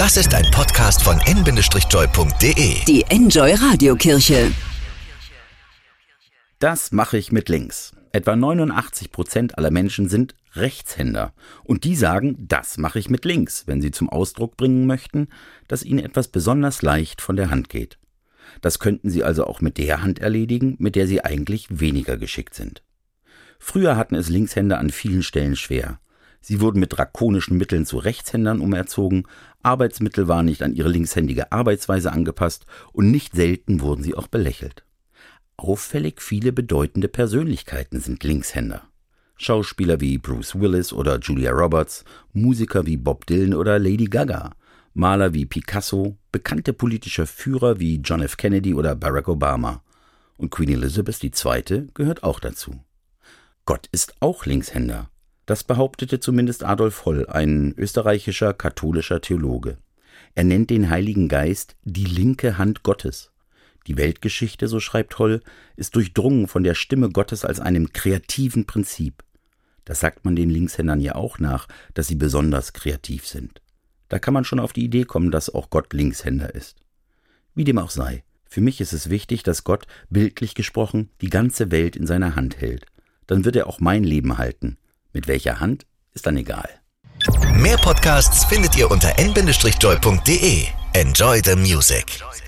Das ist ein Podcast von n-joy.de. Die Enjoy Radiokirche. Das mache ich mit links. Etwa 89% aller Menschen sind Rechtshänder. Und die sagen, das mache ich mit links, wenn sie zum Ausdruck bringen möchten, dass ihnen etwas besonders leicht von der Hand geht. Das könnten sie also auch mit der Hand erledigen, mit der sie eigentlich weniger geschickt sind. Früher hatten es Linkshänder an vielen Stellen schwer. Sie wurden mit drakonischen Mitteln zu Rechtshändern umerzogen, Arbeitsmittel waren nicht an ihre linkshändige Arbeitsweise angepasst und nicht selten wurden sie auch belächelt. Auffällig viele bedeutende Persönlichkeiten sind Linkshänder. Schauspieler wie Bruce Willis oder Julia Roberts, Musiker wie Bob Dylan oder Lady Gaga, Maler wie Picasso, bekannte politische Führer wie John F. Kennedy oder Barack Obama. Und Queen Elizabeth II. Gehört auch dazu. Gott ist auch Linkshänder. Das behauptete zumindest Adolf Holl, ein österreichischer katholischer Theologe. Er nennt den Heiligen Geist die linke Hand Gottes. Die Weltgeschichte, so schreibt Holl, ist durchdrungen von der Stimme Gottes als einem kreativen Prinzip. Das sagt man den Linkshändern ja auch nach, dass sie besonders kreativ sind. Da kann man schon auf die Idee kommen, dass auch Gott Linkshänder ist. Wie dem auch sei, für mich ist es wichtig, dass Gott, bildlich gesprochen, die ganze Welt in seiner Hand hält. Dann wird er auch mein Leben halten. Mit welcher Hand, ist dann egal. Mehr Podcasts findet ihr unter n-joy.de. Enjoy the music.